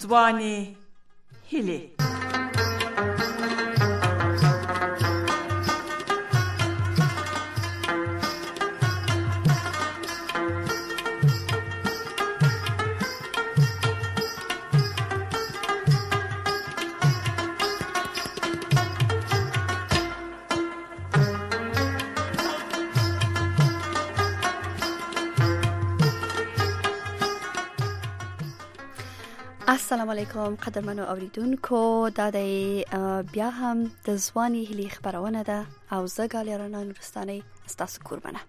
ځوانې هیلې. السلام علیکم قدرمنو اوریدونکو، دا د بیا هم د ځوانې هیلې خبرونه ده او زه ګالیا رڼا نورستانۍ ستاسو کوربنه.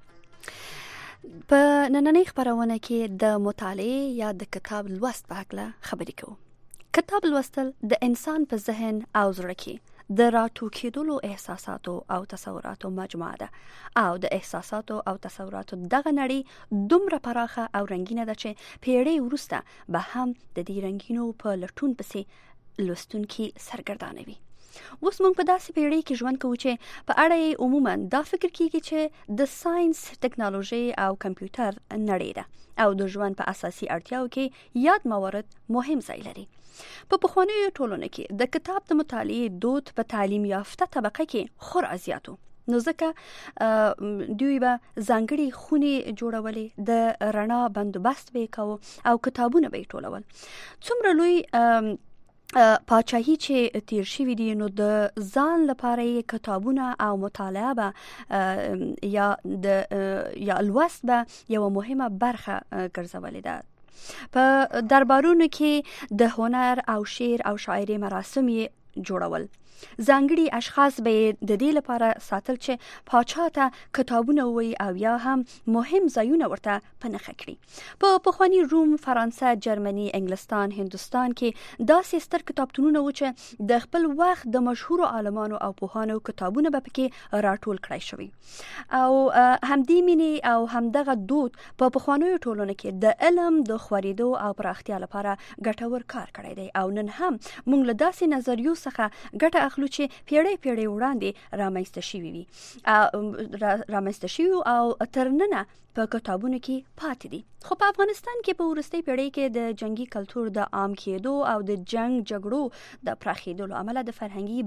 په نننۍ خبرونه کې د مطالعې یا د کتاب لوست په هکله خبرې کوو. کتاب لوستل د انسان په ذهن او زړه کې د راټوکېدلو احساساتو او تصوراتو مجموعه ده او د احساساتو او تصوراتو دغه نړۍ دومره پراخه او رنگینه ده چې پیړۍ وروسته به هم د دې رنگینو په لټون پسې لوستونکي سرګردانوي. اوس موږ په داسې پیړۍ کې ژوند کوو چې په اړه یې عموما دا فکر کیږي چې د ساينس، ټکنالوژي او کمپیوټر نړۍ ده او د ژوند په اساسي اړتیاو کې یاد موارد مهم ځای لري. په پخوانیو ټولنو کې د کتاب د مطالعې دود په تعلیم یافته طبقه کې خورا زیاتو، نو ځکه دوی به ځانګړي خونې جوړولې، د رڼا بندوبست به کوو او کتابونه به ټولول. څومره لوی پاچاهي چې تیر شوي دي، نو د ځان لپاره یې کتابونه او مطالعه به یا لوست به یوه مهمه برخه ګرځولې ده. په دربارونو کې د هنر او شعر او شاعري مراسم یې جوړول. ځانګړي اشخاص به د دې لپاره ساتل چې پاچا ته کتابونه ووایي او یا هم مهم ځایونه ورته په نښه کړي. په پخواني روم، فرانسه، جرمني، انګلستان، هندوستان کې داسې ستر کتابتونونه و چې د خپل وخت د مشهورو عالمانو او پوهانو کتابونه به پکې راټول کړای شوي او همدې مینې او همدغه دود په پخوانیو ټولنو کې د علم د خورېدو او پراختیا لپاره ګټور کار کړی دی او نن هم موږ له داسې نظریو څخه ګټه اخلو چې پیړۍ وړاندې رامنځته شوي او تر ننه په کتابونو کې پاتې دي. خو په افغانستان کې په وروستۍ پیړۍ کې د جنگي کلتور د عام کېدو او د جنگ جګړو د پراخېدو عمله د فرهنګي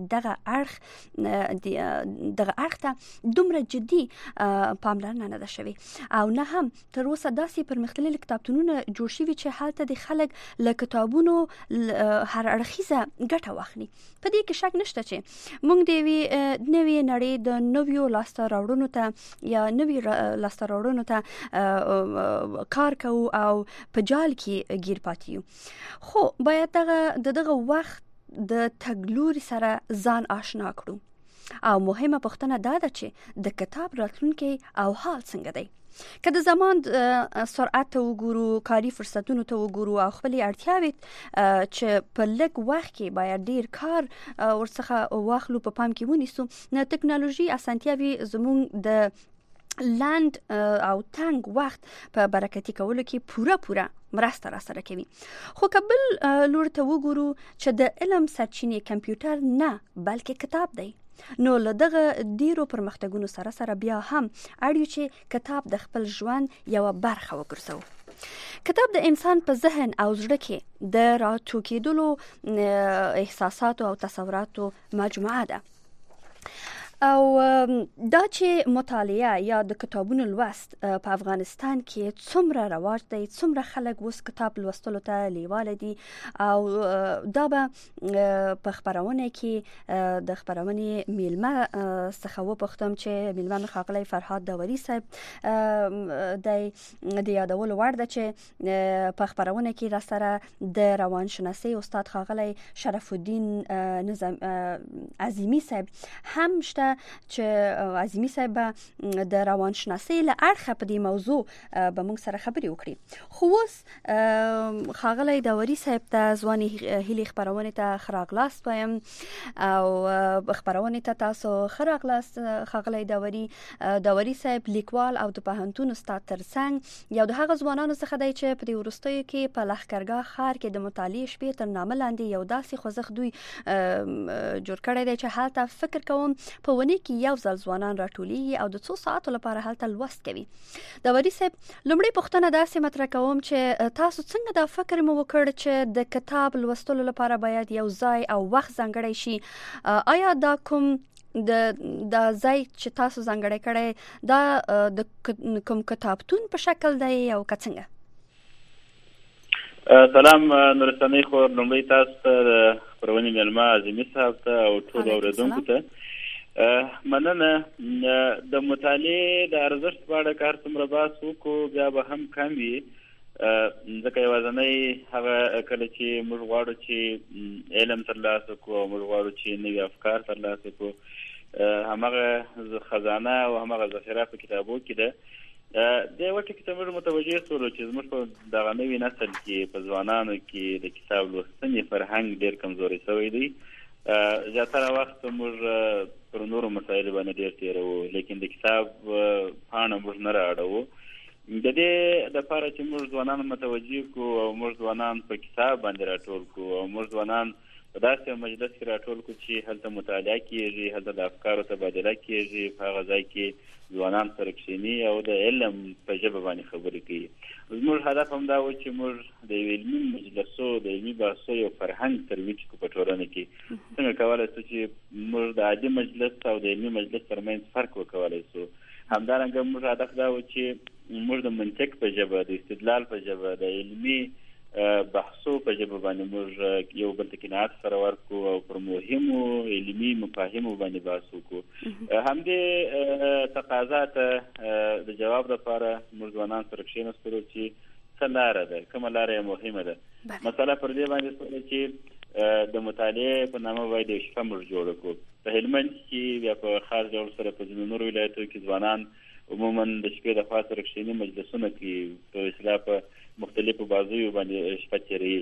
برخې دغه اړخ ته دومره جدي پاملرنه نه ده شوې او نه هم تر اوسه داسې پرمختللي کتابتونونه جوړ شوي چې هلته د خلک له کتابونو هر اړخیزه ګټه واخلي. په دې کې شک نشته چې موږ د یوې نوې نړۍ د نویو لاسته راوړنو ته یا نوي لاسته راوړنو ته کار کوو او په جال کې گیر پاتې یو. خو باید دغه وخت د تګلوري سره ځان آشنا کړو او مهمه پوښتنه دا ده چې د کتاب راتلونکی او حال څنګه دی. که د زمان سرعت ته وګورو، کاري فرصتونو ته وګورو او خپلې اړتیاوې چې په لږ وخت کې باید ډیر کار ورڅخه واخلو په پام کې ونیسو، نو ټکنالوژي اسانتیاوي زموږ د لاند او تنگ وخت په برکتي کولو کې پوره مرسته را سره کوي. خو کبل لور ته وګورو چې د علم سرچینې کمپیوټر نه بلکې کتاب دی، نو له دغه ډیرو پرمختګونو سره بیا هم اړیو چې کتاب د خپل ژوند یوه برخه وګرځو. کتاب د انسان په ذهن او زړه کې د راټوکېدلو احساساتو او تصوراتو مجموعه ده او دا چې مطالعه یا د کتابونو لوست په افغانستان کې څومره رواج دی، څومره خلک اوس کتاب لوستلو ته لیواله دي او دا به په خبرونه کې د خبرونې میلمه څخه وپوښتم چې میلمه ښاغلی فرهاد داوري صاحب د یادولو وړ ده چې په خبرونه کې را سره د روانشناسۍ استاد ښاغلی شرف الدین عظیمی صاحب هم شته چې عظیمی صاحب د روانشناسۍ له اړخه په دې موضوع به موږ سره خبرې وکړي. خو اوس ښاغلی داوري صاحب ته ځوانې هیلې خپرونې ته ښه راغلاست وایم او خپرونې ته تاسو ښه راغلاست. ښاغلی داوري صاحب لیکوال او د پوهنتون استاد ترڅنګ یو د هغه ځوانانو څخه دی چې په دې وروستیو کې په لښکرګاه ښار کې د مطالعې شپې تر نامه لاندې یو داسې خوځښت دوی جوړ کړی دی چې هلته فکر کوم په اونۍ کې یو ځل ځوانان راټولېږي او د 2 ساعتو لپاره هلته لوست کوي. د وري صاحب لومړی پوښتنه داسې مطرح کوم چې تاسو څنګه دا فکر مو وکړ چې د کتاب لوستلو لپاره باید یو ځای او وخت ځانګړی شي؟ آیا دا کوم د ځای چې تاسو ځانګړی کړی دا د کوم کتابتون په شکل دی او که څنګه؟ سلام نورستانۍ خور، لومړی تاسو ته د خپرونې مېلمه عظیمي صاحب ته او ټولو اورېدونکو ته مننه. د مطالعې د ارزښت په اړه که هر څومره بحث وکړو بیا به هم کم وي، ځکه یوازینی هغه کله چې موږ غواړو چې علم ترلاسه کړو او موږ غواړو چې نوي افکار ترلاسه کړو، همغه خزانه او همغه ذخیره په کتابو کې ده. د یوه ټکي ته موږ متوجه شولو چې زموږ په دغه نوي نسل کې په ځوانانو کې د کتاب لوستنې فرهنګ ډېر کمزوری شوی دی. زیاتره وخت موږ پر نورو مسایلو باندې ډېر تېروو، لیکن د کتاب پاڼه موږ نه رااړوو. د دې دپاره چې موږ ځوانان متوجه کړو او موږ ځوانان په کتاب باندې راټول کړو او موږ ځوانان په داسې مجلس کې راټول کړو چې هلته مطالعه کېږي، هلته د افکارو تبادله کېږي، په هغه ځای کې ځوانان سره کښېني او د علم په ژبه باندې خبرې کوي. زموږ هدف هم دا و چې موږ د یو علمي مجلسو د علمي بحثو یو فرهنګ ترویج کړو په ټولنه کې. څنګه کولی شو چې موږ د عادي مجلس او د علمي مجلس ترمنځ فرق وکولی شو. همدارنګه موږ هدف دا و چې موږ د منطق په ژبه، د استدلال په ژبه، د علمي بحثو په ژبه باندې موږ یو بل ته قناعت سره ورکړو او پر مهمو علمي مفاهیمو باندې بحث وکړو. همدې تقاضا ته د جواب لپاره موږ ځوانان سره کښېنستلو چې څه لاره ده، کومه لاره یې مهمه ده. مسله پر دې باندې شوله چې د مطالعې په نامه باید یو شپه موږ جوړه کړو. په هلمند کې بیا په خاص ډول سره په ځینو نورو ولایتو کې ځوانان عموما د شپې د خوا سره کښېني، مجلسونه کوي، په اصطلاح په مختلفو بازیو باندې شپه تېروي.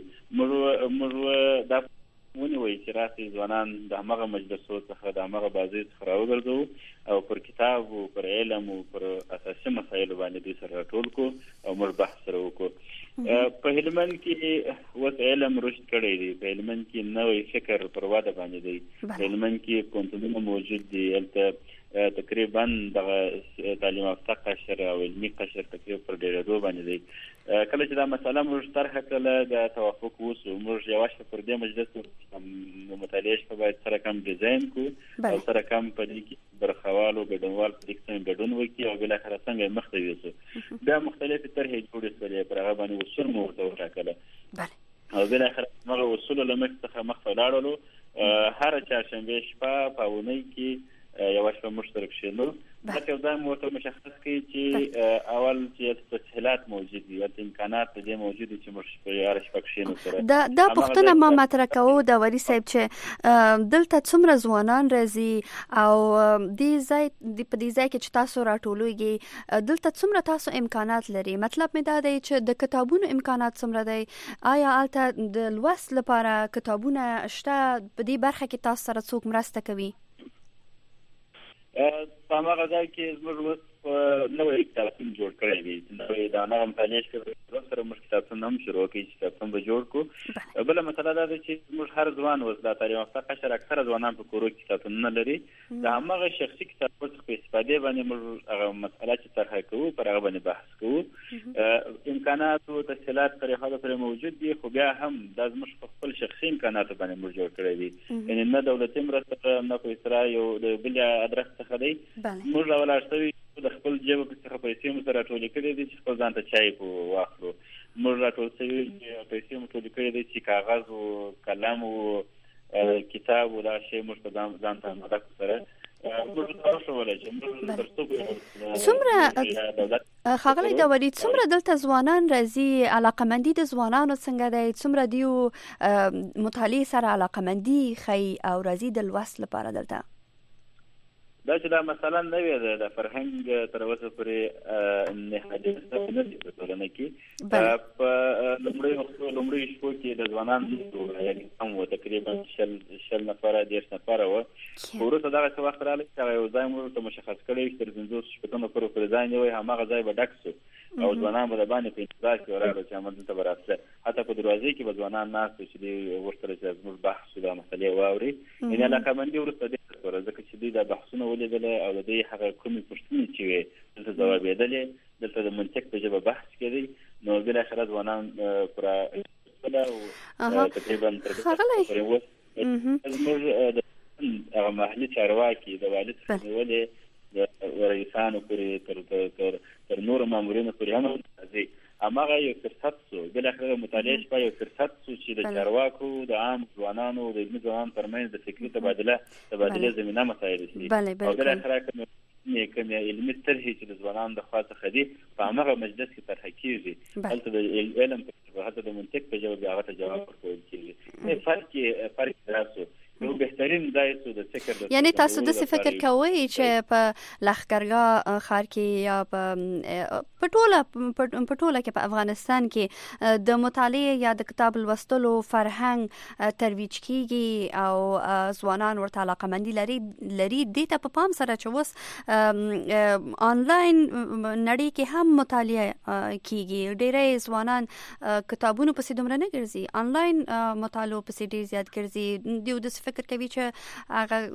موږ دا ونیوئ چې راسئ ځوانان د همغه مجلسو څخه، د همغه بازیو څخه راوګرځوو او پر کتاب او پر علم او پر اساسي مسایلو باندې دوی سره راټول کړو او موږ بحث سره وکړو. په هلمند کې اوس علم رشد کړی دی، په هلمند کې نوی فکر پر وده باندې دی، په هلمند کې پوهنتونونه موجود دي، هلته تقریبا دغه تعلیم یافته قشر او علمي قشر تقریبا پر ډېرېدو باندې دی. کله چې دا مسله موږ طرحه کړله د توافق وشو، موږ یوه شپه پر دې مجلس مطالعې شپه باید سره کم ډیزاین کړو او سره کم په دې کې برخوال او ګډونوال په دې کې څنګه ګډون وکړي او بالاخره څنګه مخ ته یوسو. بیا مختلفې طرحې جوړې شولې، پر هغه باندې اصول مو ورته وټاکله او بالاخره هغه اصولو له مخې څخه مخ ته ولاړلو. هره چهارشنبې شپه په اونۍ کې یوه شپه موږ سره کښېنو. حتی دا مو ورته مشخص کړي چې اول چې تسهیلات موجود دي، امکانات په دې موجود دي چې موږ هره شپه کښېنو سره. دا پوښتنه ما مطرح کوو د وري صاحب چې دلته څومره ځوانان راځي او دې ځای په دې ځای کې چې تاسو راټولوږئ دلته څومره تاسو امکانات لري؟ مطلب مې دا دی چې د کتابونو امکانات څومره دی؟ آیا هلته د لوست لپاره کتابونه شته؟ په دې برخه کې تاسو سره څوک مرسته کوي؟ په هماغه ځای کې زموږ اوس نوی کتابتون جوړ کړی دی، نوی د هماغه مطالعې شپې سره موږ کتابتون هم شروع کړي چې کتابتون به جوړ کړو. بله مسله دا ده چې زموږ هر ځوان اوس دا تعلیم یافته قشر اکثره ځوانان په کورو کې کتابتونونه لري. د هماغه شخصي کتابونو څخه په استفادې باندې موږ هغه مسله چې طرحه کوو پر هغه باندې بحث کوو. امکانات او تسهیلات پر هغه پرې موجود دي، خو بیا هم دا زموږ په خپل شخصي امکاناتو باندې موږ جوړ کړی دي، یعنې نه دولتي مرسته نه په اصطلاح یو د بل ادرس څخه دی. موږ راولاړ شوي د خپل جیب څخه پیسې مو سره راټولې کړې دي چې خپل ځان ته چای په واخلو. موږ راټول شوي پیسې مو ټولې کړې دي چې کاغذ او قلم او کتاب او دا شی موږ په ځان ته آماده کړو سره. ښاغلی داوري، څومره دلته ځوانان راځي؟ علاقمندي د ځوانانو څنګه دی؟ څومره دیو مطالعې سره علاقمندي ښیي او راځي د لوست لپاره دلته؟ دا چې دا مثلا نوې ده، د فرهنګ تر اوسه پورې نهادي نه دي په ټولنه کې. په لومړیو شپو کې د ځوانانو یعنې کم وو، تقریبا 60 نفره 10 نفره وو. وروسته دغه څه وخت راغلی چې هغه یو ځای مو ورته مشخص کړی چې تر 50 شپېتو نفرو پورې ځای نیوی، هماغه ځای به ډک شو او ځوانان به د باندې په انتظار کې ولاړ چې همدلته دلته به راتله. حتی په دروازې کې به ځوانان ناست وو چې دوی غوښتل چې زموږ بحث دا مسلې واوري. یعنې علاقمندي وروسته ډېره شوله، ځکه چې دوی د بحثونه ولیدل او د دې هغه کومې پوښتنې چې وي دلته ځوابېدلې دلته د منطق په ژبه بحث کېدی نو بالاخره ځوانان پوره تقریبا تر اوسه زموږ د محلي چارواکي د والد نیولې د رئیسانو پورې تر نورو مامورینو پورې هم راځي هماغه یو فرصت سو بالاخره مطالعه شپه یو فرصت سو چې د چارواکو د عام ځوانانو د علمي ځوانانو ترمنځ د فکري تبادله زمینه مسایل شي او بالاخره کوم علمي طرحې چې د ځوانانو د خوا څخه دي په هماغه مجلس کې طرح کېږي هلته د علم په هلته د منطق په ژبه بیا هغه ته جواب ورکول کېږي فرق راسو نو بهترین ځای څه د فکر یعنی تاسو د فکر کوئ چې په لښکرګاه ښار کې یا په ټوله کې په افغانستان کې د مطالعه یا د کتاب لوستلو فرهنګ ترویج کیږي او ځوانان ورته علاقمندي لري دې ته په پام سره چې اوس آنلاین نړۍ کې هم مطالعه کیږي ډېری ځوانان کتابونو پسې دومره نه ګرځي آنلاین مطالعه پسې ډېر زیات ګرځي دوی فکر کوي چې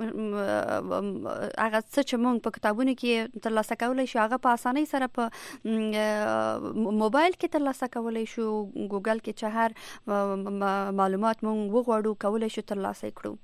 هغه څه چې موږ په کتابونو کې ترلاسه کولای شو هغه په اسانۍ سره په موبایل کې ترلاسه کولای شو ګوګل کې چې هر معلومات موږ وغواړو کولای شو ترلاسه کړو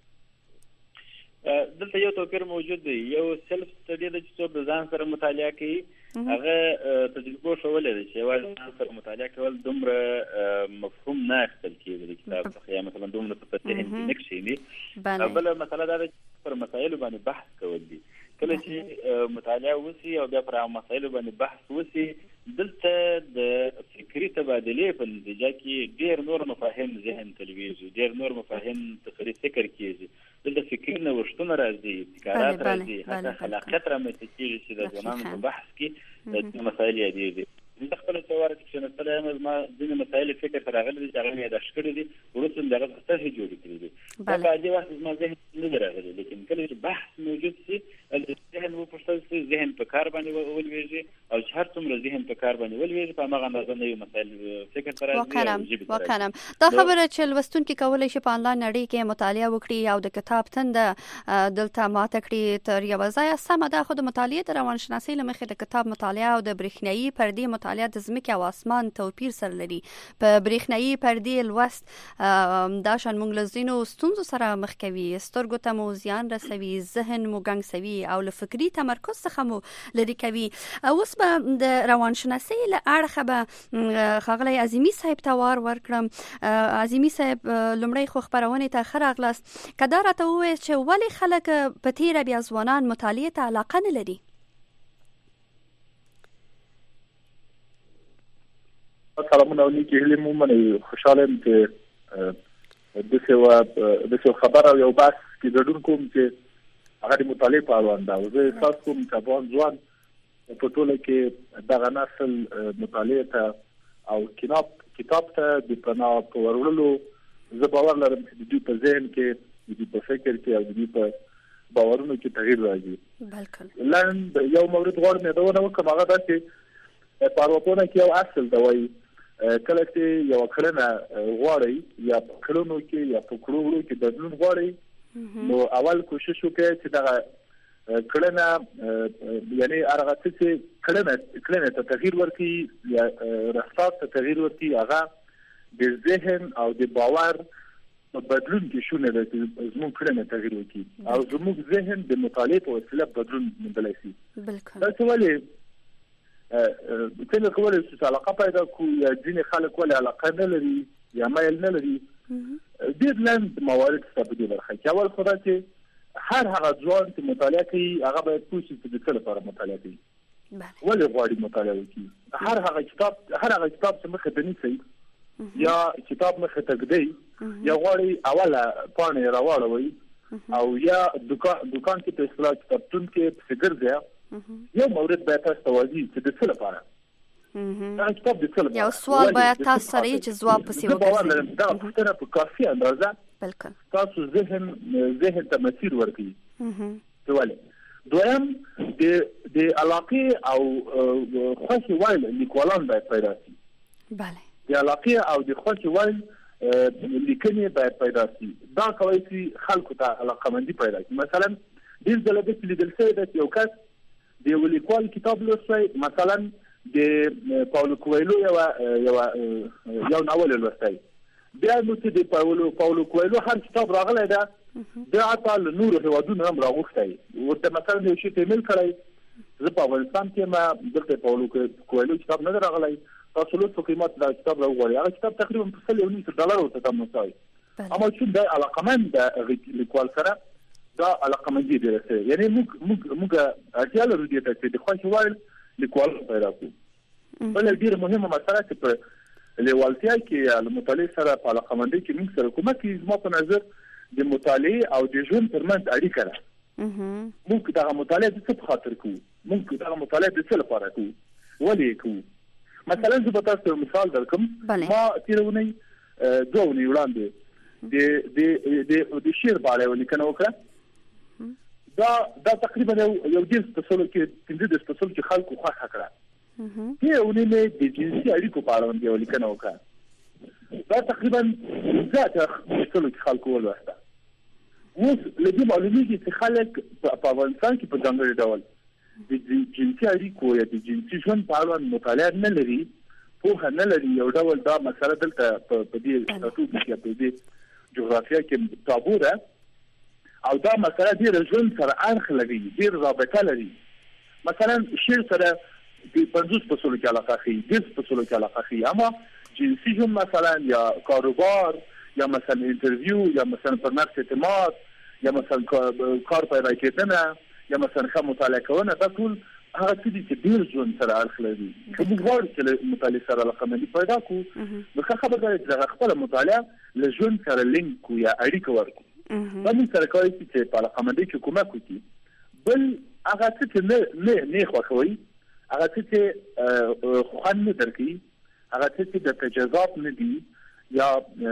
دلته یو توپیر موجود دی یو سلف سټډي د چې څو ځان سره مطالعه کوي هغه تجربه شولې ده چې یوازې ځان سره مطالعه کول دومره مفهوم نه اخیستل کېږي د کتاب څخه یا مثلا دومره په ذهن کې نه کښېني بله مسله دا ده چې پر مسایلو باندې بحث کول دي کله چې مطالعه وسي او بیا پر مسایلو باندې بحث وسي دلته د فکري تبادلې په نتیجه کې ډېر نور مفاهیم ذهن ته لویږي ډېر نور مفاهیم تخریب فکر کېږي دلته فکري نوښتونه راځي ابتکارات راځي حتی خلاقیت رامنځته کېږي چې د ځوانانو په بحث کې د مسایل یادېږي زه خپله څه واره چې کښېنستلی یم زما ځینې مسایل فکر ته راغلي دي چې هغه مې یاداشت کړي دي وروسته مې د هغه طرحې جوړې کړي دي دا په عادي وخت زما ذهن نه دی راغلی لیکن کله چې بحث موجود شي ذهن وپوښتل شي ذهن په کار باندې ولوېږي او چې هر څومره ذهن په کار باندې ولوېږي په هماغه اندازه نوي مسایل فکر ته راځي واقعا دا خبره چې لوستونکي کولی شي په انلاین نړۍ کې مطالعه وکړي او د کتاب تنده دلته ماته کړي تر یوه ځایه سمه ده خو د مطالعې د روانشناسۍ له مخې د کتاب مطالعه او د برېښنایي پردې مطالعه د ځمکې او اسمان توپیر سره لري په برېښنایي پردې لوست دا شان موږ له ځینو ستونزو سره مخ کوي سترګو ته مو زیان رسوي ذهن مو ګنګسوي او له فکري تمرکز څخه مو لرې کوي اوس به د روانشناسۍ له اړخه به ښاغلی عظیمي صاحب ته وار ورکړم عظیمي صاحب لومړی خو خپرونې ته ښه راغلاست که دا راته ووایاست چې ولې خلک په تیره بیا ځوانان مطالعې ته علاقه نه لري سلامونه او نیکې هیلې مو منئ خوشحاله یم چې داسې خبر او یو بحث کې ګډون کوم چې هغه د مطالعې په اړوند ده زه احساس کوم چې افغان ځوان په ټوله کې دغه نسل مطالعې ته او کتاب ته د پناه په وروړلو زه باور لرم چې د دوی په ذهن کې د دوی په فکر کې او د دوی په باورونو کې تغییر راځي لنډ یو مورد غواړم یادونه وکړم هغه دا چې په ارواپوهنه کې یو اصل دی وایي کله چې یوه کړنه غواړئ یا په کړنو کې یا په کړو کې بدلون غواړئ نو اول کوشش وکړئ چې دغه کړنه یعنی هغه څه چې کړنه ته تغییر ورکړي یا رفتار ته تغییر ورکړي هغه د ذهن او د باور بدلون کې شونه ده چې زموږ کړنه تغییر وکړي او زموږ ذهن د مطالعې په وسیله بدلون موندلی شي دا څه ولې څنګه کولی شو چې علاقه پیدا کړو یا ځینې خلک ولې علاقه نه لري یا میل نه لري ډېر لنډ موارد شته په دې برخه کې اول خو دا چې هر هغه ځوان چې مطالعه کوي هغه باید پوه شي چې د څه لپاره مطالعه کوي ولې غواړي مطالعه وکړي هر هغه کتاب چې مخې ته نیسئ یا کتاب مخې ته ږدئ یا غواړئ اوله پاڼې راواړوئ او یا دوکان کې په اصطلاح کتابتون کې پسې ګرځئ یو مورد باید تاسو ته واضح چې د څه لپاره دا کتاب د څه لپاره یو سوال باید تاسو سره چې ځواب پسې وکړئ دا پوښتنه په کافي اندازه تاسو ذهن ته مسیر ورکړي ولې دویم د علاقې او خوښې وړ لیکوالان باید پیدا شي د علاقې او د خوښې وړ لیکنې باید پیدا شي دا کولی شي خلکو ته علاقمندي پیدا کړي مثلا ډېر ځله داسې لیدل شوی ده چې یو کس د یو لیکوال کتاب لوستی، مثلا د پاولو کویلو یو ناول لوستی، بیا نو چې د پاولو کویلو هر کتاب راغلی ده بیا حتی له نورو هېوادونو هم راغوښتی، ورته مثلا یو شي ته ایمیل کړی زه په افغانستان کې ما دلته پاولو کویلو کتاب نه دی راغلی، تاسو لطف وکړئ ما ته دا کتاب راوغواړئ. هغه کتاب تقریبا په $1.9 ورته تمام شوی، اما چون دا علاقمند د لیکوال سره دا علاقمندي ډېره شوې، یعنې موږ اړتیا لرو دې ته چې د خوښې وړ لیکوال پیدا کړو. بله ډېره مهمه مسله چې په لیوالتیا کې یا له مطالعې سره په علاقمندۍ کې موږ سره کومه کوي، زما په نظر د مطالعې او د ژوند ترمنځ اړیکه ده. موږ دغه مطالعه د څه په خاطر کوو، موږ دغه مطالعه د څه لپاره کوو، ولې یې کوو. مثلا زه به تاسو ته مثال درکړم. ما تېره اونۍ 2 اونۍ وړاندې د شعر په اړه یوه لیکنه وکړه. دا تقریبا یو 15 کې خلکو خوښه کړه. تېره اونۍ مې د جنسي اړیکو په اړه یوه لیکنه وکړه. دا تقریبا 15 کې خلکو ولوسته. اوس له دې معلومیږي چې خلک په افغانستان کې په ځانګړي ډول د جنسي اړیکو یا د جنسي ژوند په اړه مطالعه نه لري، پوهه نه لري. یو ډول دا مسله دلته په دې ټاټوب کې په دې جغرافیه کې تابو ده او دا مسله ډېر ژوند سره اړخ لري، ډېر رابطه لري. مثلا شعر سره د 50% کې علاقه ښیي، 10% کې علاقه ښیي، اما جنسي ژوند مثلا یا کاروبار یا مثلا انټرویو یا مثلا پر نفس اعتماد یا مثلا کار پیدا کېدنه یا مثلا ښه مطالعه کونه، دا ټول هغه څه دي چې ډېر ژوند سره اړخ لري. که موږ غواړو چې له مطالعې سره علاقمندي پیدا کړو نو ښه خبره ده چې دغه خپله مطالعه له ژوند سره لینک کړو یا اړیکه ورکړو. دا موږ سره کولی شي چې په علاقمندۍ کې کومک وکړي. بل هغه څه چې نه خوښوئ، هغه څه چې خوند نه درکوي، هغه څه چې درته جذاب نه دي یا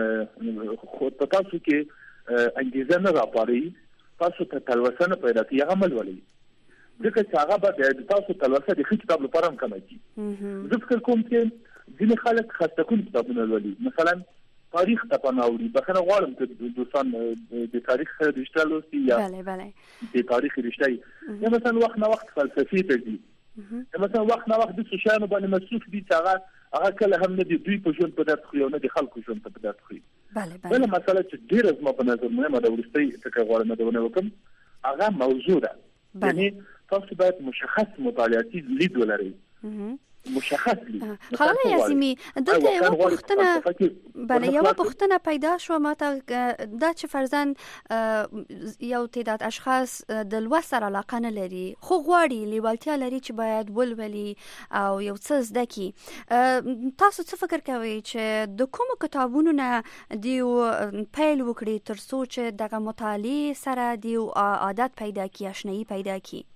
په تاسو کې انګېزه نه راپاروي، تاسو ته تلوسه نه پیدا کوي، هغه مه لولئ. ځکه چې هغه به د تاسو تلوسه د ښه کتاب لپاره هم کمه کړي. زه فکر کوم چې ځینې خلک خسته کوونکي کتابونه لولي، مثلا تاریخ ته پناه وړي. بخښنه غواړم که دوستان د تاریخ رشته لوستي یا د تاریخ رشته یا مثلا وخت نه وخت فلسفې ته ځي، مثلا وخت نه وخت داسې شیانو باندې مصروف دي چې هغه کله هم نه دي دوی په ژوند په درد خوري او نه د خلکو ژوند ته په درد خوري. بله مسله چې ډېره زما په نظر مهمه ده، وروستۍ ټکی غواړم یادونه وکړم، هغه موضوع ده. یعنې تاسو باید مشخص مطالعاتي لید ولرئ، مشخص لید. ښاغلی عظیمي، دلته یوه پوښتنه پیدا شوه ماته، دا چې فرضاً یو تعداد اشخاص د لوست سره علاقه نه لري خو غواړي، لیوالتیا لري چې باید ولولي او یو څه زده کړي. تاسو څه فکر کوئ چې د کومو کتابونو نه دیو پیل وکړي تر څو چې دغه مطالعې سره دیو عادت پیدا کړي، آشنایي پیدا کړي؟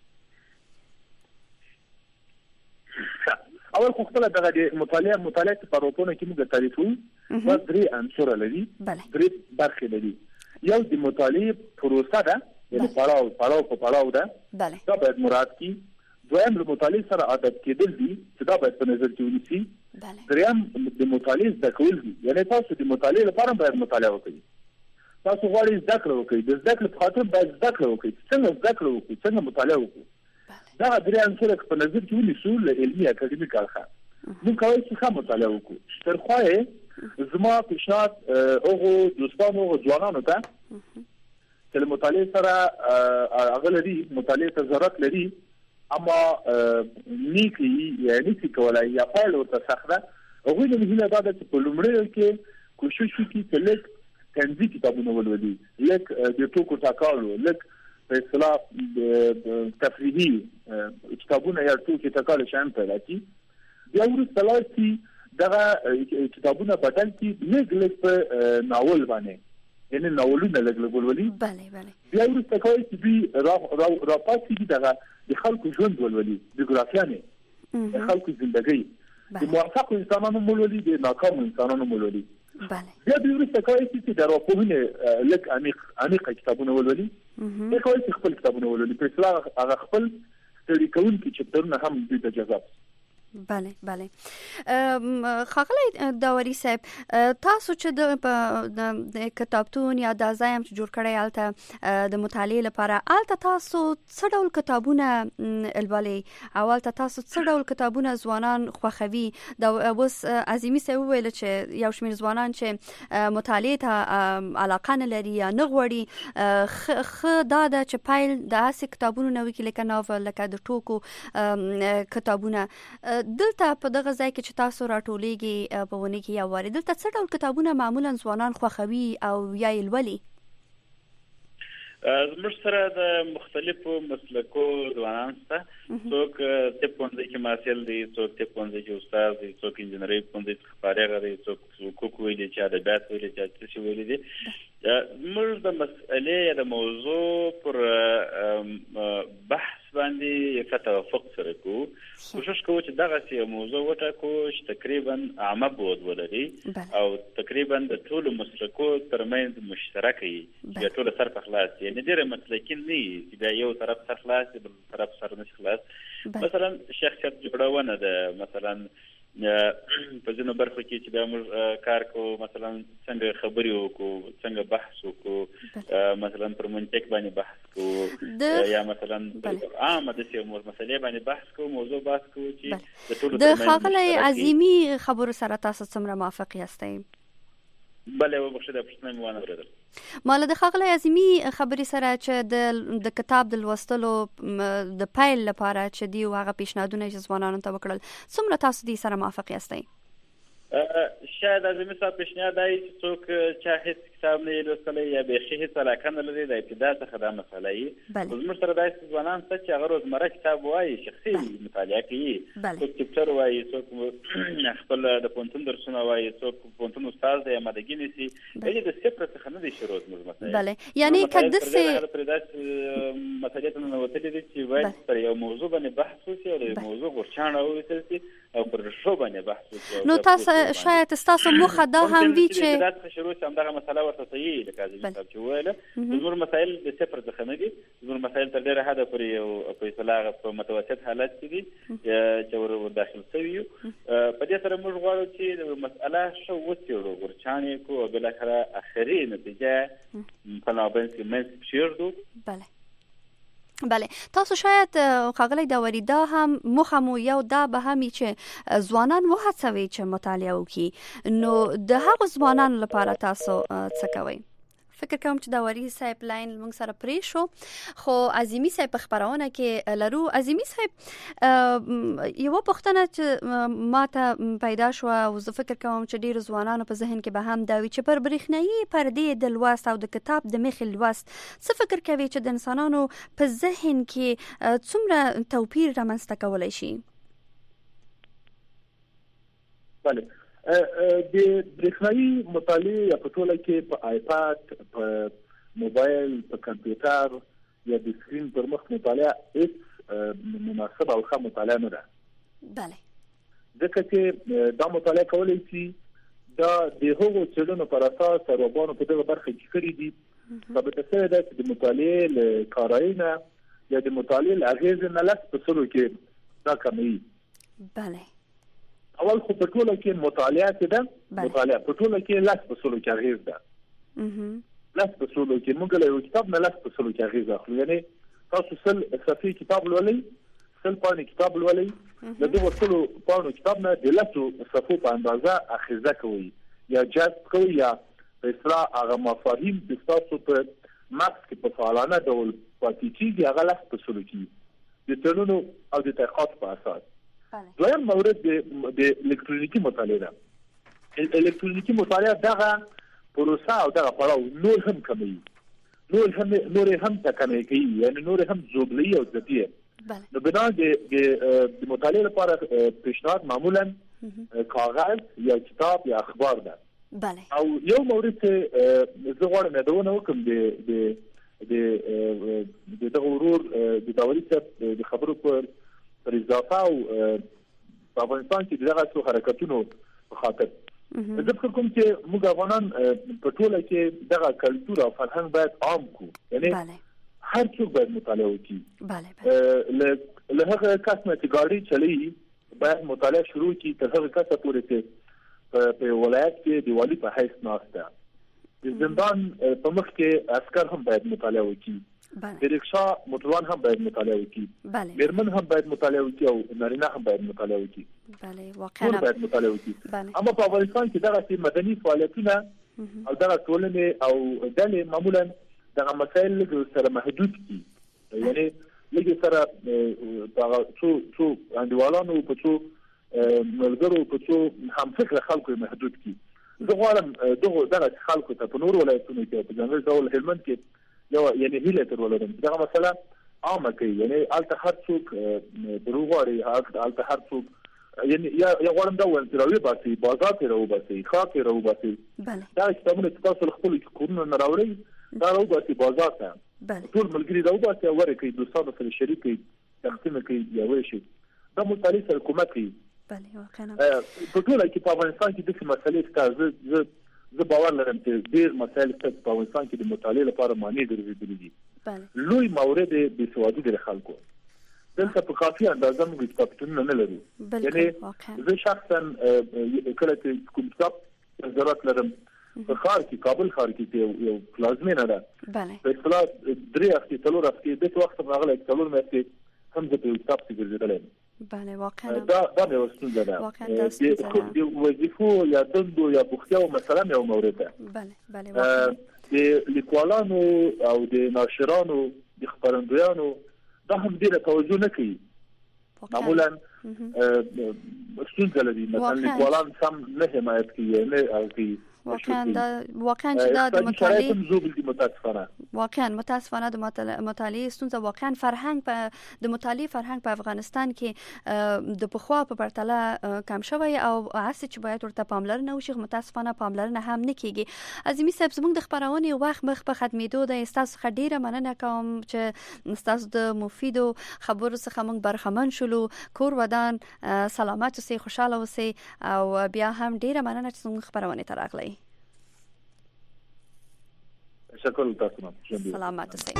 اول خو خپله دغه د مطالعه په اروپونه کې موږ تعریفوو، دا 3 عنصره لري، 3 برخې لري. یو د مطالعې پروسه ده، یعنې پړاو په پړاو ده، دا باید مراعات کړي. دویم له مطالعې سره عادت کېدل دي چې دا باید په نظر کې ونیسي. دریم د مطالعې زده کول دي، یعنې تاسو د مطالعې لپاره باید مطالعه وکړئ. تاسو غواړئ زده کړه وکړئ، د زده کړې په خاطر باید زده کړه وکړئ، څنګه زده کړه وکړئ، څنګه مطالعه وکړو. دا 3 عنصره په نظر کې ونیسو له علمي اکاډمیک اړخه، موږ کولی شو ښه مطالعه وکړو. تر خوا یې زما پیشنهاد هغو دوستانو، هغو ځوانانو ته چې له مطالعې سره هغه لري، مطالعې ته ضرورت لري اما نیکي یا نشي کولای یا پیل ورته سخت ده، هغوی له هیله دا ده چې په لومړیو کې کوشش وکړي چې لږ طنزي کتابونه ولولي، لږ د ټوکو ټکالو، لږ په اصطلاح تفریحي کتابونه یا ټوکې ټکالو شیان پیدا کړي. بیا وروسته لاړ شي دغه کتابونه بدل کړي لږ په ناول باندې، یعنې ناولونه لږ ولولي. بیا وروسته کولی چې دوی راپاڅېږي دغه د خلکو ژوند ولولي، بیوګرافیانې د خلکو زندګۍ، د موفقو انسانانو ولولي، د ناکامو انسانانو ولولي. بیا دوی وروسته کولی شي چې د ارواپوهنې لږ عمیقه کتابونه ولولي، بیا کولی شي خپل کتابونه ولولي، په اصطلاح هغه خپل ستړي کوونکي چپټرونه هم دوی ته جذاب. بله خاغلی داوري صاحب تاسو چې د کتابتون یا د ځای چې جوړ کړی الته د مطالعې لپاره الته تاسو څه ډول کتابونه الولي او الته تاسو څه ډول کتابونه ځوانان خوښوي دا اوس عظیمي صاحب ویل چې یو شمېر ځوانان چې مطالعې ته علاقه نه لري یا نه غواړي دا چې پایل د هسې کتابونو نه وي لکه ناول لکه د ټوکو کتابونه دلته په دغه ځای کې چې تاسو راټولېږي په ونه کې یا واري دلته څه ډول کتابونه معمولا ځوانان خوښوي او یا یې لولي؟ زموږ سره د مختلفو مسلکو ځوانان شته، څوک طب پوهنځي کې محصل دي، څوک طب پوهنځي کې استاد دي، څوک انجینري پوهنځي څخه فارغ دي، څوک حقوق ویلي، چې ادبیات ویلي، چې څه شي ویلي دي. موږ د مسئلې د موضوع پر بحث باندې ښه توافق سره کوو، کوشش کوو چې دغسې یو موضوع وټاکو چې تقریبا عامه بود ولري او تقریبا د ټولو مسلکو ترمنځ مشترک وي، چې ټول سر په خلاص وي، یعنې ډېر مسلکین نه وي چې بیا یو طرف سر خلاص وي بل طرف سر نشي خلاص. مثلا شخصیت جوړونه ده، مثلا په ځینو برخو کې چې بیا موږ کار کوو، مثلا څنګه خبرې وکړو، څنګه بحث وکړو، مثلا پر منطق باندې بحث کوو، یا مثلا عامه داسې مسلې باندې بحث کوو، موضوع بحث کوو چې د ټولو د ښاغلی عظیمي خبرو سره تاسو څومره موافق یاستئ؟ بله وبخښه دا پوښتنه مې وانه اورېدل. ما له د ښاغلی عظیمي خبرې سره چې د کتاب د لوستلو د پیل لپاره چې دی هغه پیشنهادونه چې ځوانانو ته وکړل څومره تاسو دې سره موافق یاستئ؟ شاید عظیمي صاحب پیشنهاد دی چې څوک چا هېڅ کتاب نه یې لوستلی یا بیخي هېڅ علاقه نه لري، د ابتدا څخه دا مسله وي. زموږ سره داسې ځوانان شته چې هغه روزمره کتاب وایي، شخصي مطالعه کوي، څوک چپټر وایي، څوک خپل د پوهنتون درسونه وایي، څوک پوهنتون استاد دی آمادګي نیسي، یعنې د صفر څخه نه دی شروع زموږ مسایل. یعنې که داسې پرې داسې مسلې ته ننوتلي دي چې باید پر یو موضوع باندې بحث وشي او د موضوع غورچاڼه وویستل شي او پر ریښو باندې بحث وشي. نو تاسو شاید ستاسو موخه دا هم وي چې دا څخه شروع شي همدغه مسله ورته صحیح لکه عظیمي صاحب چې وویله، زموږ مسایل د صفر څخه نه دي، زموږ مسایل تر ډېره حده پورې یو فیصله په متوسط حالت کې دي چې ور داخل شوي یو. په دې سره موږ غواړو چې مسأله ښه وڅېړو، غورچاڼې کړو او بالاخره اخري نتیجه په نابنځ کې منځ کېږدو. بله تاسو شاید ښاغلی داوري دا هم موخه مو یو دا به همي چې ځوانان وهڅوي چې مطالعه وکړي، نو د هغو ځوانانو لپاره تاسو څه کوئ؟ فکر کوم چې داوري صاحب لاین موږ سره پرې شو، خو عظیمي صاحب په خبرونه کې لرو. عظیمي صاحب یوه پوښتنه چې ما ته پیدا شوه او زه فکر کوم چې ډېرو ځوانانو په ذهن کې به هم دا وي چې پر برېښنایي پردې د لوست او د کتاب د مخې لوست څه فکر کوي چې د انسانانو په ذهن کې څومره توپیر رامنځته کولی شي؟ بله د برېښنایي مطالعې یا په ټوله کې په آیپاد، په موبایل، په کمپیوټر یا د سکرین پر مخ مطالعه هېڅ مناسبه او ښه مطالعه نه ده. بله ځکه چې دا مطالعه کولی شي دا د هغو څېړنو پر اساس ارواپوهانو په دغه برخه کې کړي دي، ثابته شوې ده چې د مطالعې له کارایي نه یا د مطالعې له اغېزې نه 10% کې دا کموي. بله اول خو په ټوله کې مطالعه کې ده، مطالعه په ټوله کې 10% کې اغېز ده. 10% کې موږ له یو کتاب نه 10% کې اغېز اخلو، یعنې تاسو 100 صفحې کتاب لولئ، 100 پاڼې کتاب لولئ، د دغو 100 پاڼو کتاب نه د 10 صفحو په اندازه اخیزه کوئ یا جذب کوئ، یا په اصطلاح هغه مفاهیم چې ستاسو په مغز کې په فعالانه ډول پاتې کېږي هغه 10% کېږي د څېړنو او د تحقیقاتو په اساس. دویم مورد د الکترونیکي مطالعه ده. الکترونیکي مطالعه دغه پروسه او دغه پړاو نور هم کموي، نور هم تکمیل کوي، یعنې نور هم زوبلي او ذاتي. نو بنا د مطالعې لپاره پیشنهاد معمولا کاغذ یا کتاب یا اخبار ده. او یو مورد چې زه غواړم یادونه وکړم د دغه ورور د داوري صاحب د خبرو پر اضافه او په افغانستان کې دغه څو حرکتونو په خاطر زه فکر کوم چې موږ افغانان په ټوله کې دغه کلتور او فرهنګ باید عام کړو، یعنې هر څوک باید مطالعه وکړي. له هغه کس نه چې ګاډي چلوي باید مطالعه شروع کړي تر هغه کسه پورې چې په ولایت کې د والي په حیث ناسته د زندان په مخ کې عسكر هم باید مطالعه وکړي د رکشا موټروان هم باید مطالعه وکړي میرمن هم باید مطالعه وکړي او نارینه هم باید مطالعه وکړي ټول باید مطالعه وکړي اما په افغانستان کې دغه مدني فعالیتونه او دغه ټولنې او ډلې معمولا دغه مسایل سره محدود دي یعنی لږ سره څو انډیوالانو په څو ملګرو په څو همفکره خلکو محدود دي زه غواړم دغه خلکو ته په نور ولایتونو کې په ځانګړي ډول هلمند کې یو یعنی هیله تر ولرم دغه مسله عامه کوي یعنی الته هر څوک دروغوري الته هر څوک یعنی یا غواړم دا وایي چې راوي باسي بازار ته راو باسي خاطر راو باسي دا څنګه تاسو خپل کورونه نه راوړي دا راو باسي بازار ته ټول ملګری راو باسي ورکه دوستانو سره شریکي تقسیم کوي یا وشي دا مطالعه سره کومک کوي په ټول کې په افغانستان کې د مسلې ستاسو زه باور لرم چې ډېر مسایل په افغانستان کې د مطالعه لپاره معنی ګرځېدلي دي لوی مورد د سوادي د خلکو دلته په کافي اندازه موږ کتابتونونه نه لرو یعنی زه شخصا کله چې کوم کتاب ضرورت لرم په ښار کې کابل ښار کې یو پلازمینه ده په اصطلاح 3 هفتې 4 هفتې د وخت راغلی 4 هفتې هم زه په کتاب کې ګرځېدلی بله واقعا دا یو ستونزه ده د وظیفو یا دندو یا بوختیاو مثلا یو مورد ده بله د لیکوالانو او د ناشرانو د خبرندویانو دا هم ډیره توجه نه کوي معمولا ستونزه لري مثلا لیکوالان سم نه حمایت کوي نه کوي واقعا چې دا د متاسفانه د مطالعه ستونزه واقعا فرهنګ د مطالعه فرهنګ په افغانستان کې د پخوا په پرتله کم شوی او هڅه چې باید ورته پاملرنه وشي متاسفانه پاملرنه هم نه کیږي عظیمی صاحب زموږ د خبرونې وخت مخ په ختمېدو د تاسو ډیره مننه کوم چې تاسو د مفیدو خبرو څخه موږ برخمن شولو کور ودان سلامت اوسئ خوشاله اوسئ او بیا هم ډیره مننه چې موږ خبرونه ته راغلی شکر تاسو نه سلامت اوسئ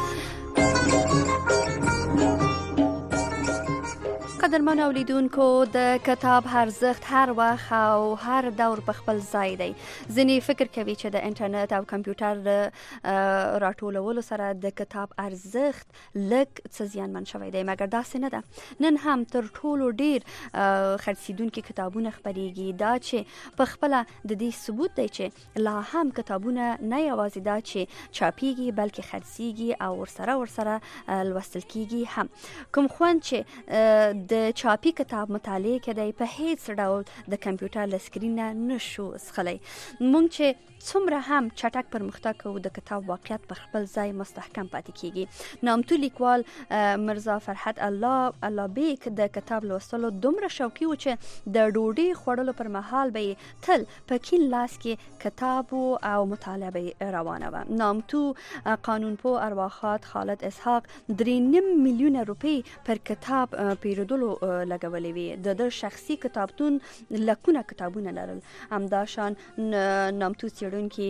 قدرمن اولیدونکو د کتاب ارزښت هر وخت او هر دور په خپل ځای دی ځینې فکر کوي چې د انټرنیټ او کمپیوټر راټولولو سره د کتاب ارزښت لږ څه زیانمن شوی دی مګر داسې نه ده نن هم تر ټولو ډیر خرڅیدونکي کتابونه خپریږي دا چې په خپل د دې ثبوت دی چې لا هم کتابونه نه یوازې دا چې چاپیږي بلکې خرڅیږي او ورسره لوستل کیږي هم کوم خوند چې د چاپی کتاب مطالعه کړي په هیڅ ډول د کمپیوټر لسکرین نه شو اسخلی مونږ چې څومره هم چټک پرمختګ کوو د کتاب واقعیت په خپل ځای مستحکم پاتې کیږي نامتو لیکوال مرزا فرحت الله بیک د کتاب لوستلو دومره شوقي و چې د ډوډۍ خوړلو پر مهال به تل په کیڼ لاس کې کتاب او مطالعه به روانه و نامتو قانونپوه ارواښاد خالد اسحاق 3.5 میلیون روپۍ پر کتاب پیرودلو لګولې وي د شخصي کتابتون لکونه کتابونه لرل همداشان نامتو څېړونکي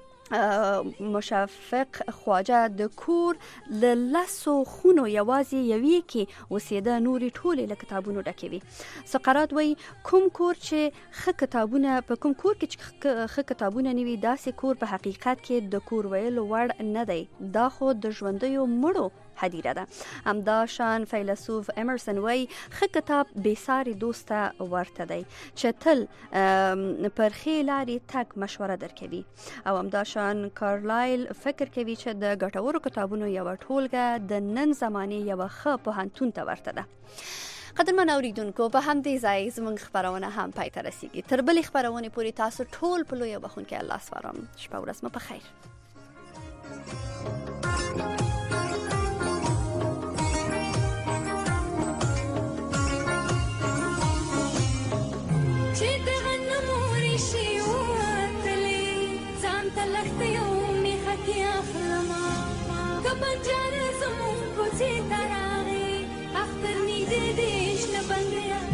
مشفق خواجه د کور لسو خونو یوازې یوې کې اوسېده نورې ټولې له کتابونو ډکې وي سقراط وایي کوم کور چې ښه کتابونه نه وي داسې کور په حقیقت کې د کور ویلو وړ نه دی دا خو د ژوندیو مړو هدیره ده همداشان فیلسوف امرسن وایي ښه کتاب بېساري دوسته ورته دی چې تل پر ښې لارې تګ مشوره درکوي او همداشان کارلایل فکر کوي چې د ګټورو کتابونو یوه ټولګه د نن زمانې یوه ښه پوهنتون ته ورته ده قدرمن اوریدونکو په همدې ځای زموږ خبرونه هم پای ته رسیږي تر بلې خبرونې پورې تاسو ټول په لویه بخښونکي الله سپارم شپه ورځ مو په خیر Banjara zamon ko zeta rahe, after ni de desh na bangaya.